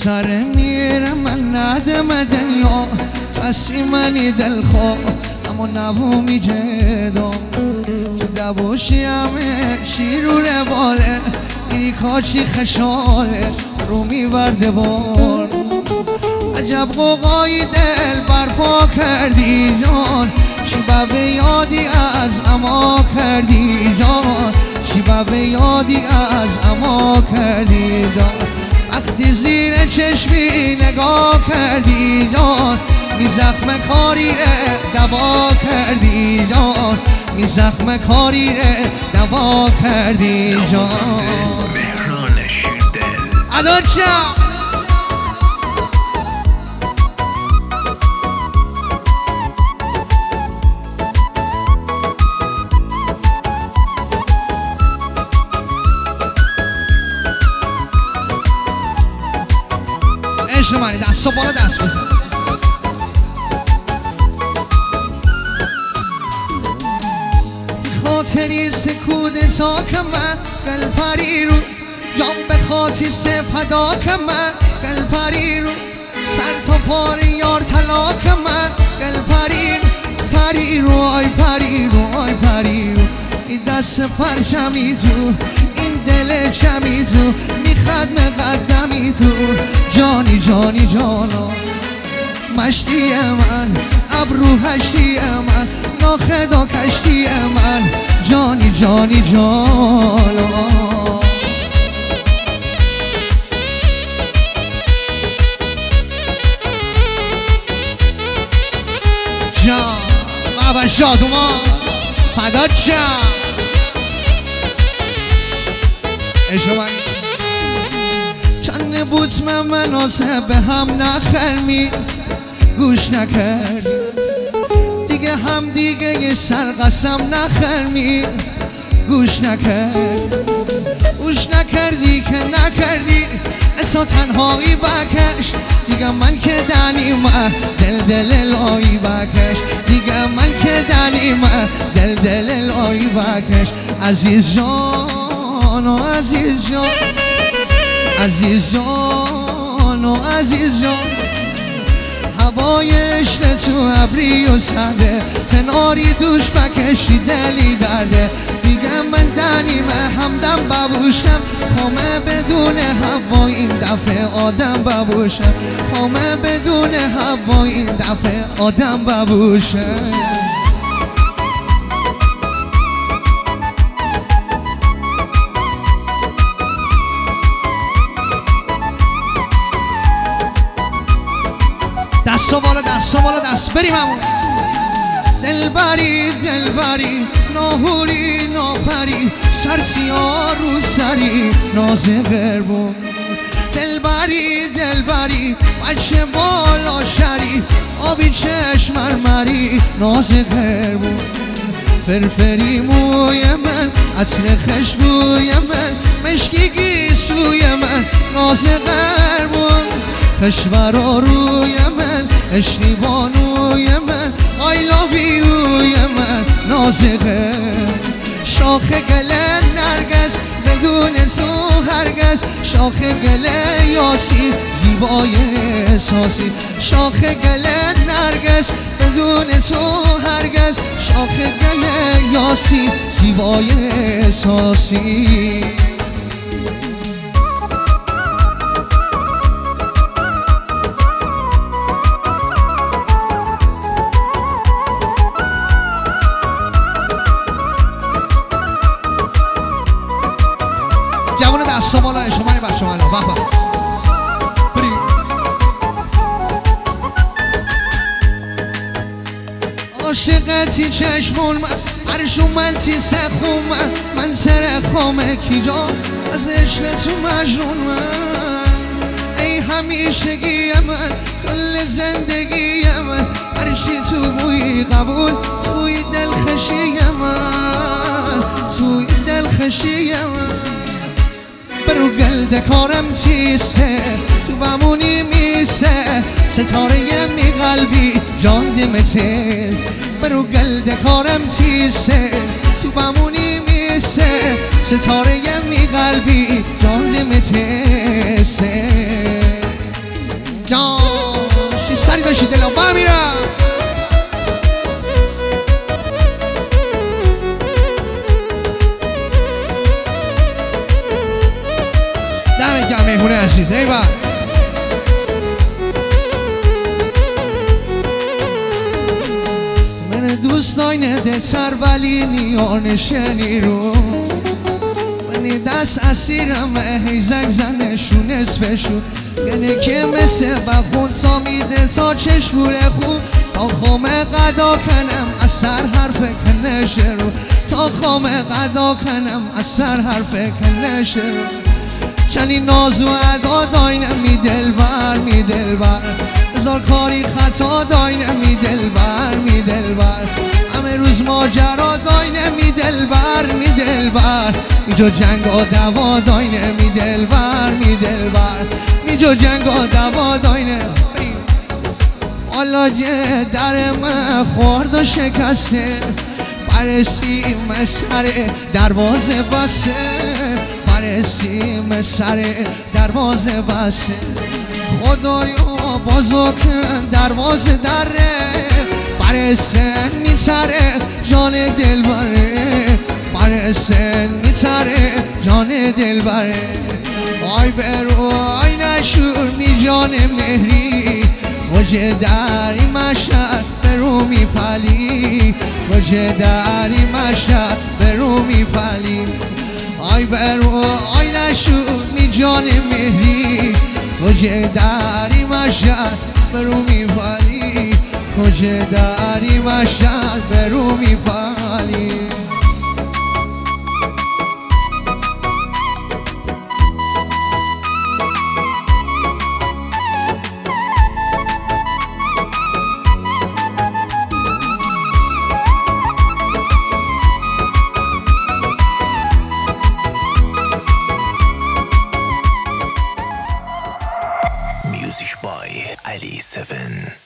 سر میره من ندم دنیا تسی منی دلخواه اما نبو میجدم تو دبوشی همه شیرونه باله اینی کاشی خشاله رو میبرده بار عجب قوقای دل برپا کردی جان شیبه به یادی از اما کردی جان شیبه به یادی از اما کردی جان وقتی زیر چشمی نگاه کردی جان می زخم کاری ره دوا کردی جان می زخم کاری ره دوا کردی جان ادارچم عشق منی دست بالا دست بزن خاطری سکوت ساک من قلب پری رو جان به خاطی سفدا که من قلب پری رو سر تا پار یار طلاق من قلب پری رو آی پری رو آی پری رو این دست فرشمی تو این دل شمی تو میخد مقدمی تو جانی جانی جانا مشتی من ابرو هشتی من ناخدا کشتی من جانی جانی جانا جان بابا شادوما فدات شم اشوان چند بوت من مناسب به هم نخرمی گوش نکردی دیگه هم دیگه یه سر قسم نخرمی گوش نکردی که نکردی اسا تنهایی بکش دیگه من که دنیم دل لایی بکش دیگه من که دنیم دل لایی بکش عزیز جان و عزیز جان عزیز جان و عزیز جان هوای عشق تو ابری و سرده تناری دوش بکشی دلی درده دیگه من دنیمه همدم ببوشم خامه بدون هوا این دفعه آدم ببوشم خامه بدون هوا این دفعه آدم ببوشم دستا بالا دستا بالا دست بریم همون دلبری ناهوری ناپری سرسیا رو سری ناز قربون دلبری بچه بالا شری آبی چشم مرمری ناز قربون فرفری موی من عطر خشبوی من مشکی گیسوی من ناز قربون کشورا روی من عشقی بانوی من I love you من نازقه شاخ گله نرگس بدون تو هرگز شاخ گله یاسی زیبای احساسی شاخ گله نرگس بدون تو هرگز شاخ گله یاسی زیبای احساسی جوان دستا بالا شما این بچه من بابا عاشقتی چشمون من عرشومتی سخوم من سر خامه کی جا از عشق تو مجنون من ای همیشگی من کل زندگی من عرشی تو بوی قبول توی دلخشی من توی دلخشی من برو گلد کارم چیسته تو بمونی میسته ستاره می قلبی جان دمته برو گلد کارم چیسته تو بمونی میسته ستاره می قلبی جان دمته باشی دلم با میرم دمت گرم مهمونه عزیز ایوه من دوست داینه سر ولی نیانشنی رو من دست اسیرم هیزک زنشون اسمشون یعنی که مثل بخون تا میده تا چشمور خوب تا خامه قدا کنم از سر حرف کنشه رو تا خامه قدا کنم از سر حرف کنشه رو چنین ناز و ادا داینم می دلبر می دلبر هزار کاری خطا داینم می دلبر می دلبر همه روز ماجرا داینم می دلبر می دلبر اینجا جنگ و دوا داینم می دلبر می دلبر اینجا جنگ و دوا داینم حالا در من خورد و شکسته برسیم سر دروازه بسته برسیم سر دروازه بسته خدایا بازو کن دروازه دره برسن میتره جان دل بره برسن میتره جان دل بره آی برو آی نشور می جان مهری وجه داری مشهد برو میپلی وجه داری مشهد برو میپلی آی برو آی نشور می جان مهری کجه داری مشهد برو میپلی کجه داری مشهد برو میپلی Music by Ali 7.